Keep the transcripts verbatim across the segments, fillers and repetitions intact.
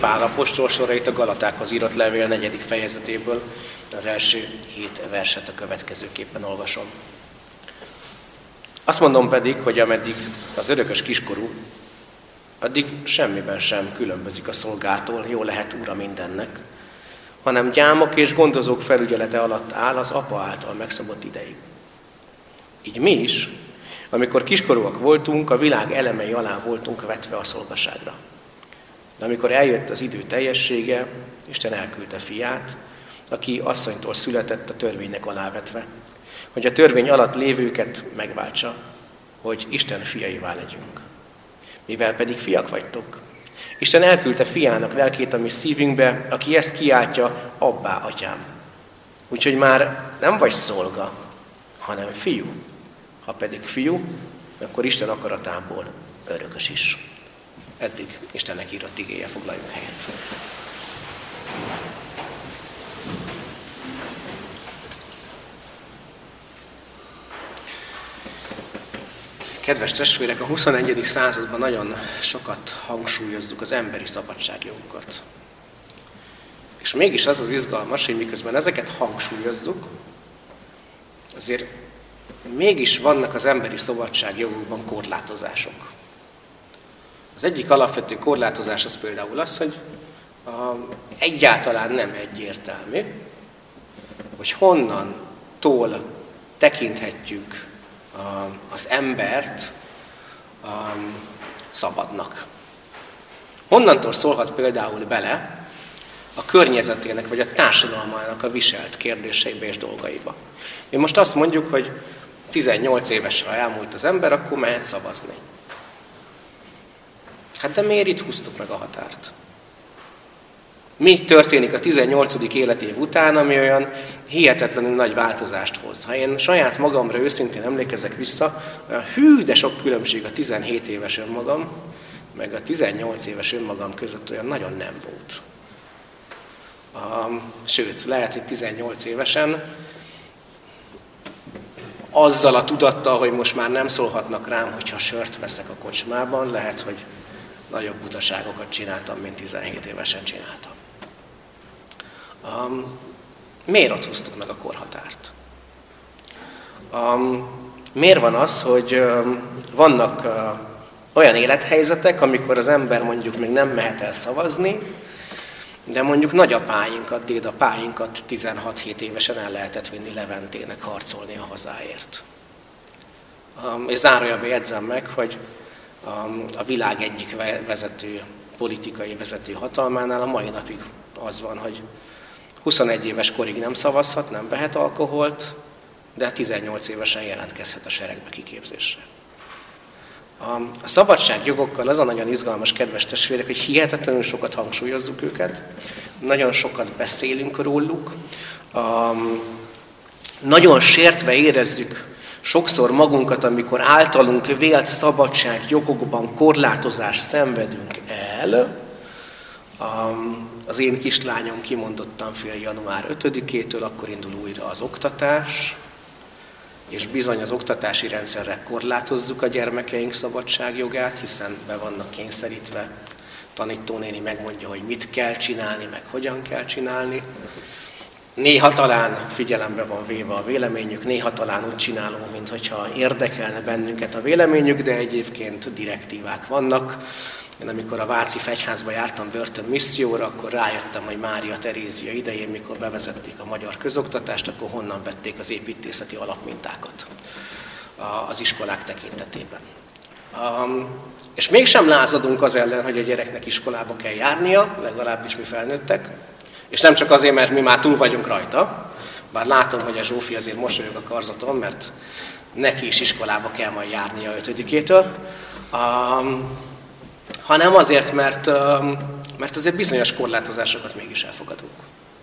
Pál apostol sorait a Galatákhoz írott levél negyedik fejezetéből, az első hét verset a következőképpen olvasom. Azt mondom pedig, hogy ameddig az örökös kiskorú, addig semmiben sem különbözik a szolgától, jó lehet ura mindennek, hanem gyámok és gondozók felügyelete alatt áll az apa által megszabott ideig. Így mi is, amikor kiskorúak voltunk, a világ elemei alá voltunk vetve a szolgaságra. De amikor eljött az idő teljessége, Isten elküldte fiát, aki asszonytól született a törvénynek alávetve, hogy a törvény alatt lévőket megváltsa, hogy Isten fiaivá legyünk. Mivel pedig fiak vagytok, Isten elküldte fiának lelkét a mi szívünkbe, aki ezt kiáltja, abbá, atyám. Úgyhogy már nem vagy szolga, hanem fiú. Ha pedig fiú, akkor Isten akaratából örökös is. Eddig Istennek írott igéje, foglaljunk helyet. Kedves testvérek, a huszonegyedik században nagyon sokat hangsúlyozzuk az emberi szabadságjogokat. És mégis az az izgalmas, hogy miközben ezeket hangsúlyozzuk, azért mégis vannak az emberi szabadságjogokban korlátozások. Az egyik alapvető korlátozás az például az, hogy a, egyáltalán nem egyértelmű, hogy honnantól tekinthetjük a, az embert a, szabadnak. Honnantól szólhat például bele a környezetének vagy a társadalmának a viselt kérdéseibe és dolgaiba. Mi most azt mondjuk, hogy tizennyolc évesre elmúlt az ember, akkor mehet szavazni. Hát de miért itt húztuk meg a határt? Mi történik a tizennyolcadik életév után, ami olyan hihetetlenül nagy változást hoz? Ha én saját magamra őszintén emlékezek vissza, olyan hű, de sok különbség a tizenhét éves önmagam, meg a tizennyolc éves önmagam között olyan nagyon nem volt. Um, sőt, lehet, hogy tizennyolc évesen azzal a tudattal, hogy most már nem szólhatnak rám, hogyha sört veszek a kocsmában, lehet, hogy nagyobb butaságokat csináltam, mint tizenhét évesen csináltam. Um, miért ott húztuk meg a korhatárt? Um, miért van az, hogy um, vannak uh, olyan élethelyzetek, amikor az ember mondjuk még nem mehet el szavazni, de mondjuk nagyapáinkat, dédapáinkat tizenhat-hét évesen el lehetett vinni Leventének harcolni a hazáért. Um, és zárójelben jegyzem meg, hogy um, a világ egyik vezető, politikai vezető hatalmánál a mai napig az van, hogy huszonegy éves korig nem szavazhat, nem vehet alkoholt, de tizennyolc évesen jelentkezhet a seregbe kiképzésre. A szabadságjogokkal az a nagyon izgalmas, kedves testvérek, hogy hihetetlenül sokat hangsúlyozzuk őket, nagyon sokat beszélünk róluk, nagyon sértve érezzük sokszor magunkat, amikor általunk vélt szabadságjogokban korlátozást szenvedünk el. Az én kislányom kimondottan fél január ötödikétől, akkor indul újra az oktatás, és bizony az oktatási rendszerre korlátozzuk a gyermekeink szabadságjogát, hiszen be vannak kényszerítve. Tanítónéni megmondja, hogy mit kell csinálni, meg hogyan kell csinálni. Néha talán figyelembe van véve a véleményük, néha talán úgy csinálunk, mintha érdekelne bennünket a véleményük, de egyébként direktívák vannak. Én amikor a váci fegyházba jártam börtönmisszióra, akkor rájöttem, hogy Mária Terézia idején, mikor bevezették a magyar közoktatást, akkor honnan vették az építészeti alapmintákat az iskolák tekintetében. És mégsem lázadunk az ellen, hogy a gyereknek iskolába kell járnia, legalábbis mi felnőttek, és nem csak azért, mert mi már túl vagyunk rajta, bár látom, hogy a Zsófi azért mosolyog a karzaton, mert neki is iskolába kell majd járnia ötödikétől, hanem azért, mert, mert azért bizonyos korlátozásokat mégis elfogadunk.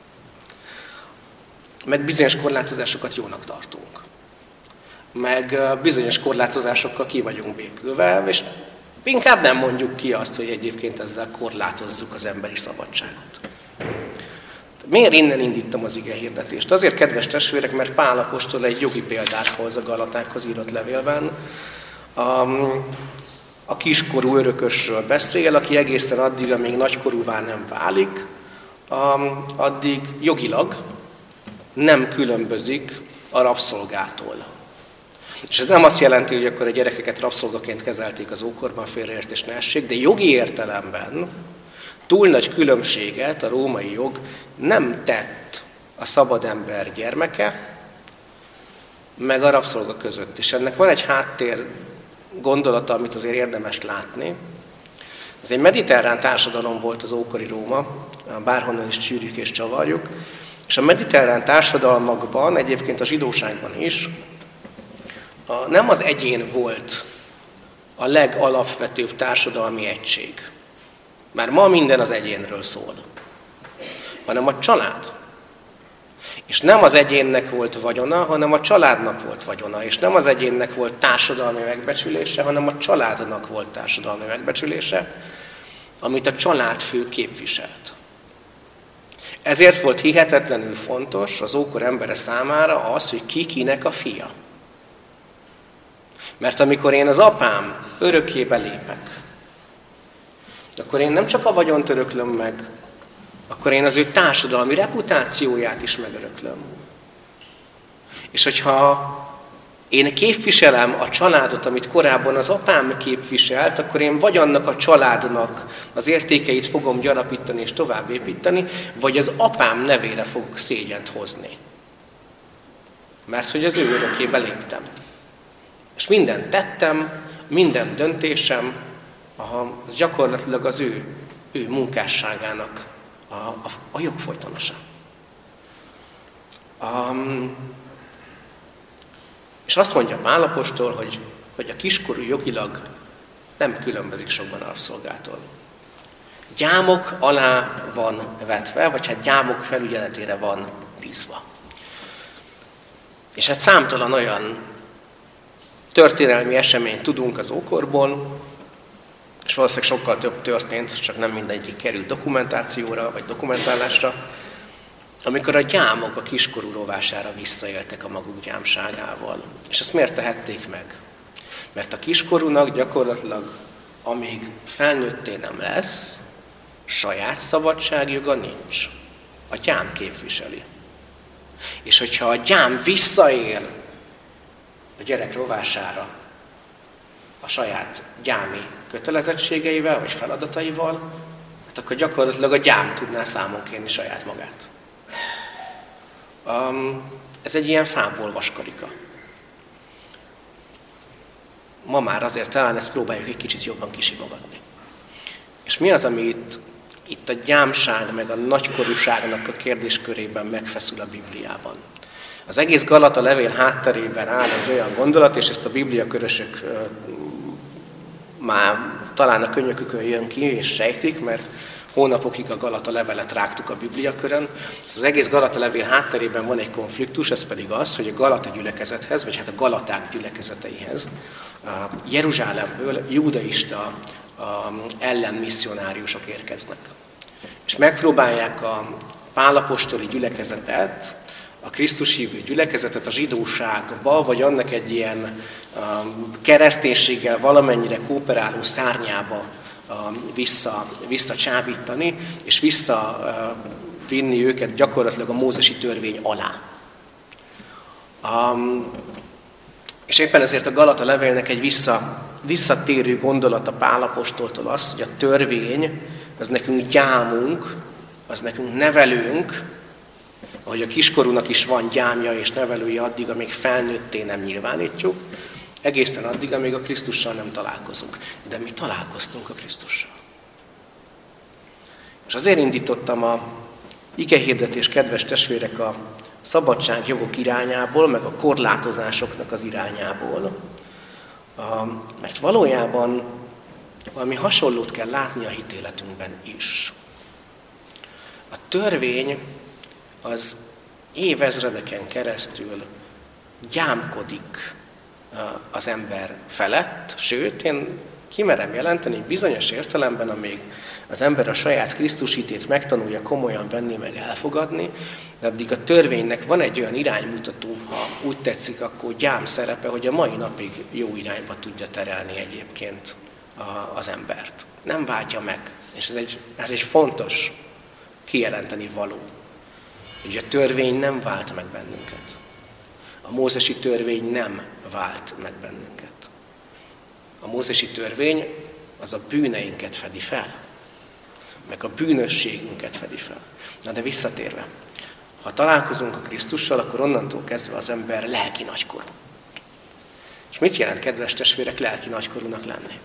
Meg bizonyos korlátozásokat jónak tartunk. Meg bizonyos korlátozásokkal ki vagyunk békülve, és inkább nem mondjuk ki azt, hogy egyébként ezzel korlátozzuk az emberi szabadságot. Miért innen indítom az ige hirdetést? Azért, kedves testvérek, mert Pál apostol egy jogi példát hoz a Galatákhoz írott levélben, a kiskorú örökösről beszél, aki egészen addig, amíg nagykorúvá nem válik, addig jogilag nem különbözik a rabszolgától. És ez nem azt jelenti, hogy akkor a gyerekeket rabszolgaként kezelték az ókorban, félreértés ne essék, de jogi értelemben túl nagy különbséget a római jog nem tett a szabad ember gyermeke, meg a rabszolga között. És ennek van egy háttér gondolata, amit azért érdemes látni. Ez egy mediterrán társadalom volt az ókori Róma, bárhonnan is csűrjük és csavarjuk. És a mediterrán társadalmakban, egyébként a zsidóságban is, a, nem az egyén volt a legalapvetőbb társadalmi egység. Már ma minden az egyénről szól, hanem a család. És nem az egyénnek volt vagyona, hanem a családnak volt vagyona. És nem az egyénnek volt társadalmi megbecsülése, hanem a családnak volt társadalmi megbecsülése, amit a családfő képviselt. Ezért volt hihetetlenül fontos az ókor embere számára az, hogy ki kinek a fia. Mert amikor én az apám örökkébe lépek, akkor én nem csak a vagyont öröklöm meg, akkor én az ő társadalmi reputációját is megöröklöm. És hogyha én képviselem a családot, amit korábban az apám képviselt, akkor én vagy annak a családnak az értékeit fogom gyarapítani és továbbépíteni, vagy az apám nevére fogok szégyent hozni. Mert hogy az ő örökkébe léptem. És mindent tettem, minden döntésem, az gyakorlatilag az ő, ő munkásságának a, a, a jogfolytonosa. Um, és azt mondja Pál apostol, hogy, hogy a kiskorú jogilag nem különbözik sokban a rabszolgától. Gyámok alá van vetve, vagy hát gyámok felügyeletére van bízva. És hát számtalan olyan történelmi eseményt tudunk az ókorból, és valószínűleg sokkal több történt, csak nem mindegyik került dokumentációra, vagy dokumentálásra, amikor a gyámok a kiskorú rovására visszaéltek a maguk gyámságával. És ezt miért tehették meg? Mert a kiskorúnak gyakorlatilag, amíg felnőtté nem lesz, saját szabadságjoga nincs. A gyám képviseli. És hogyha a gyám visszaél a gyerek rovására a saját gyámi kötelezettségeivel, vagy feladataival, hát akkor gyakorlatilag a gyám tudná számon kérni saját magát. Um, ez egy ilyen fából vaskarika. Ma már azért talán ezt próbáljuk egy kicsit jobban kisimogatni. És mi az, ami itt, itt a gyámság meg a nagykorúságnak a kérdéskörében megfeszül a Bibliában? Az egész Galata levél hátterében áll egy olyan gondolat, és ezt a bibliakörösök már talán a könnyökükön jön ki, és sejtik, mert hónapokig a Galata levelet rágtuk a bibliakörön. Az egész Galata levél hátterében van egy konfliktus, ez pedig az, hogy a Galata gyülekezethez, vagy hát a Galaták gyülekezeteihez Jeruzsálemből judaista ellenmisszionáriusok érkeznek. És megpróbálják a Pál apostoli gyülekezetet, a Krisztus hívő gyülekezetet a zsidóságba, vagy annak egy ilyen um, kereszténységgel valamennyire kooperáló szárnyába um, vissza, visszacsábítani, és visszavinni uh, őket gyakorlatilag a mózesi törvény alá. Um, és éppen ezért a Galata levélnek egy vissza, visszatérő gondolata Pál apostoltól az, hogy a törvény az nekünk gyámunk, az nekünk nevelőnk, ahogy a kiskorúnak is van gyámja és nevelője addig, amíg felnőtté nem nyilvánítjuk, egészen addig, amíg a Krisztussal nem találkozunk. De mi találkoztunk a Krisztussal. És azért indítottam a igehirdetés, kedves testvérek, a szabadságjogok irányából, meg a korlátozásoknak az irányából, mert valójában valami hasonlót kell látni a hitéletünkben is. A törvény az évezredeken keresztül gyámkodik az ember felett, sőt, én kimerem jelenteni, hogy bizonyos értelemben, amíg az ember a saját Krisztus hitét megtanulja komolyan venni, meg elfogadni, de addig a törvénynek van egy olyan iránymutató, ha úgy tetszik, akkor gyám szerepe, hogy a mai napig jó irányba tudja terelni egyébként az embert. Nem váltja meg. És ez egy, ez egy fontos kijelenteni való. Hogy a törvény nem vált meg bennünket. A mózesi törvény nem vált meg bennünket. A mózesi törvény az a bűneinket fedi fel. Meg a bűnösségünket fedi fel. Na de visszatérve. Ha találkozunk a Krisztussal, akkor onnantól kezdve az ember lelki nagykorú. És mit jelent, kedves testvérek, lelki nagykorúnak lenni?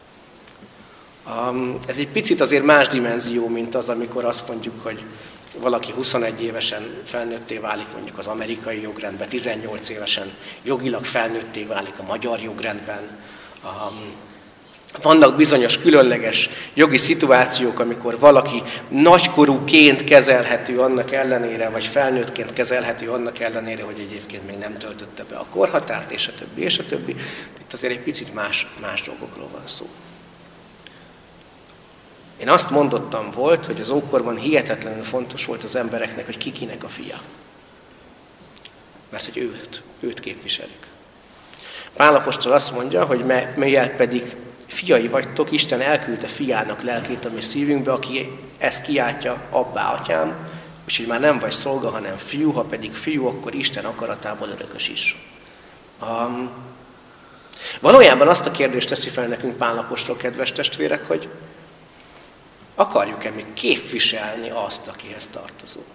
Um, ez egy picit azért más dimenzió, mint az, amikor azt mondjuk, hogy valaki huszonegy évesen felnőtté válik mondjuk az amerikai jogrendben, tizennyolc évesen jogilag felnőtté válik a magyar jogrendben. Um, vannak bizonyos különleges jogi szituációk, amikor valaki nagykorúként kezelhető annak ellenére, vagy felnőttként kezelhető annak ellenére, hogy egyébként még nem töltötte be a korhatárt, és a többi, és a többi. Itt azért egy picit más, más dolgokról van szó. Én azt mondottam volt, hogy az ókorban hihetetlenül fontos volt az embereknek, hogy ki kinek a fia. Mert hogy őt, őt képviselik. Pál apostol azt mondja, hogy melyel pedig fiai vagytok, Isten elküldte fiának lelkét a mi szívünkbe, aki ezt kiáltja, abbá, atyám, úgyhogy már nem vagy szolga, hanem fiú, ha pedig fiú, akkor Isten akaratából örökös is. Um, valójában azt a kérdést teszi fel nekünk Pál apostol, kedves testvérek, hogy akarjuk-e mi képviselni azt, akihez tartozunk?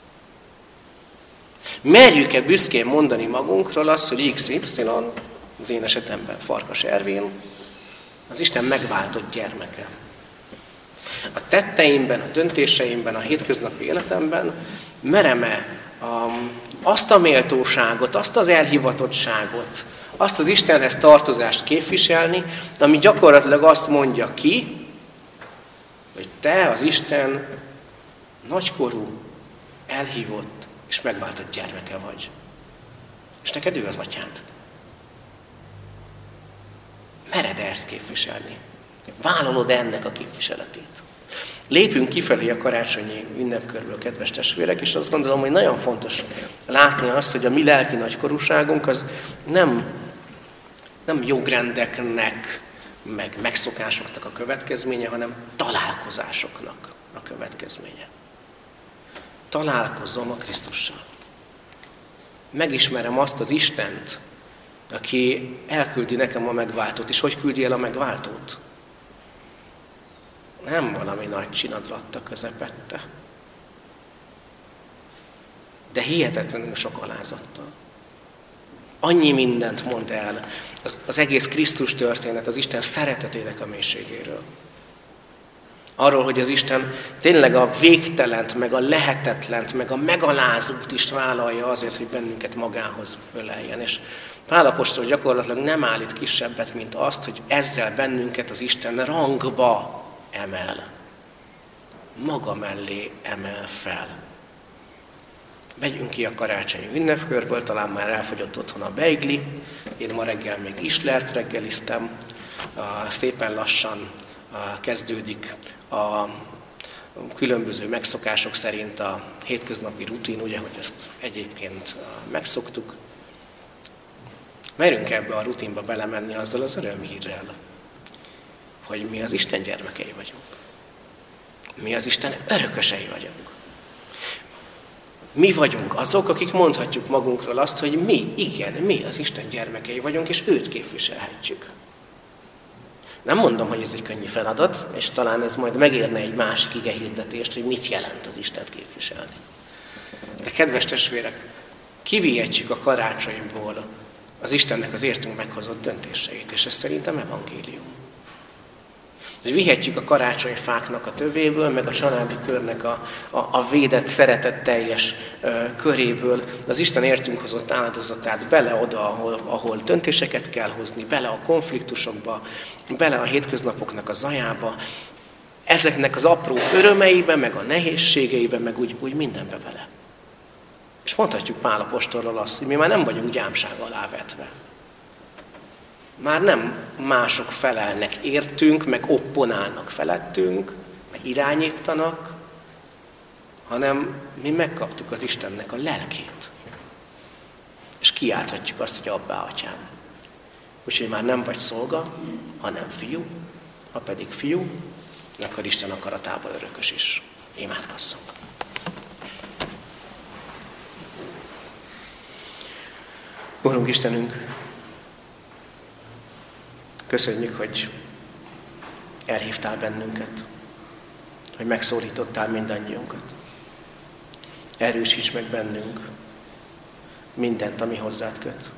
Merjük-e büszkén mondani magunkról azt, hogy iksz ipszilon, az én esetemben Farkas Ervin, az Isten megváltott gyermeke. A tetteimben, a döntéseimben, a hétköznapi életemben merem-e um, azt a méltóságot, azt az elhivatottságot, azt az Istenhez tartozást képviselni, ami gyakorlatilag azt mondja ki, hogy te az Isten nagykorú, elhívott és megváltott gyermeke vagy. És neked ő az atyád. Mered-e ezt képviselni? Vállalod-e ennek a képviseletét? Lépünk kifelé a karácsonyi ünnepkörből, kedves testvérek, és azt gondolom, hogy nagyon fontos látni azt, hogy a mi lelki nagykorúságunk az nem, nem jogrendeknek, meg megszokásoknak a következménye, hanem találkozásoknak a következménye. Találkozom a Krisztussal. Megismerem azt az Istent, aki elküldi nekem a megváltót. És hogy küldi el a megváltót? Nem valami nagy csinadratta közepette, de hihetetlenül sok alázattal. Annyi mindent mond el az egész Krisztus történet, az Isten szeretetének a mélységéről. Arról, hogy az Isten tényleg a végtelent, meg a lehetetlent, meg a megalázót is vállalja azért, hogy bennünket magához öleljen. És Pál apostol gyakorlatilag nem állít kisebbet, mint azt, hogy ezzel bennünket az Isten rangba emel. Maga mellé emel fel. Megyünk ki a karácsonyi ünnepkörből, talán már elfogyott otthon a beigli. Én ma reggel még Islert reggeliztem. Szépen lassan kezdődik a különböző megszokások szerint a hétköznapi rutin, ugye, hogy ezt egyébként megszoktuk. Merünk ebbe a rutinba belemenni azzal az örömhírrel, hogy mi az Isten gyermekei vagyunk. Mi az Isten örökösei vagyunk. Mi vagyunk azok, akik mondhatjuk magunkról azt, hogy mi, igen, mi az Isten gyermekei vagyunk, és őt képviselhetjük. Nem mondom, hogy ez egy könnyű feladat, és talán ez majd megérne egy másik igehirdetést, hogy mit jelent az Istent képviselni. De kedves testvérek, kivihetjük a karácsonyból az Istennek az értünk meghozott döntéseit, és ez szerintem evangélium. Hogy vihetjük a karácsonyfáknak a tövéből, meg a családi körnek a, a, a védett, szeretetteljes ö, köréből az Isten értünk hozott áldozatát bele oda, ahol, ahol döntéseket kell hozni, bele a konfliktusokba, bele a hétköznapoknak a zajába, ezeknek az apró örömeibe, meg a nehézségeibe, meg úgy, úgy mindenbe bele. És mondhatjuk Pál apostolról azt, hogy mi már nem vagyunk gyámság alá vetve. Már nem mások felelnek értünk, meg opponálnak felettünk, meg irányítanak, hanem mi megkaptuk az Istennek a lelkét. És kiálthatjuk azt, hogy abbá, atyám. Úgyhogy már nem vagy szolga, hanem fiú, ha pedig fiú, akkor Isten akaratában örökös is. Imádkozzunk. Urunk Istenünk, köszönjük, hogy elhívtál bennünket, hogy megszólítottál mindannyiunkat. Erősíts meg bennünk mindent, ami hozzád köt.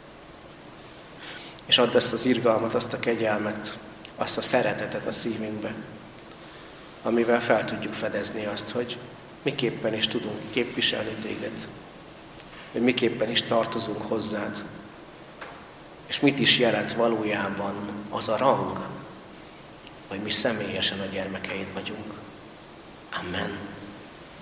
És add azt az irgalmat, azt a kegyelmet, azt a szeretetet a szívünkbe, amivel fel tudjuk fedezni azt, hogy miképpen is tudunk képviselni téged, hogy miképpen is tartozunk hozzád, és mit is jelent valójában az a rang, hogy mi személyesen a gyermekeid vagyunk. Amen.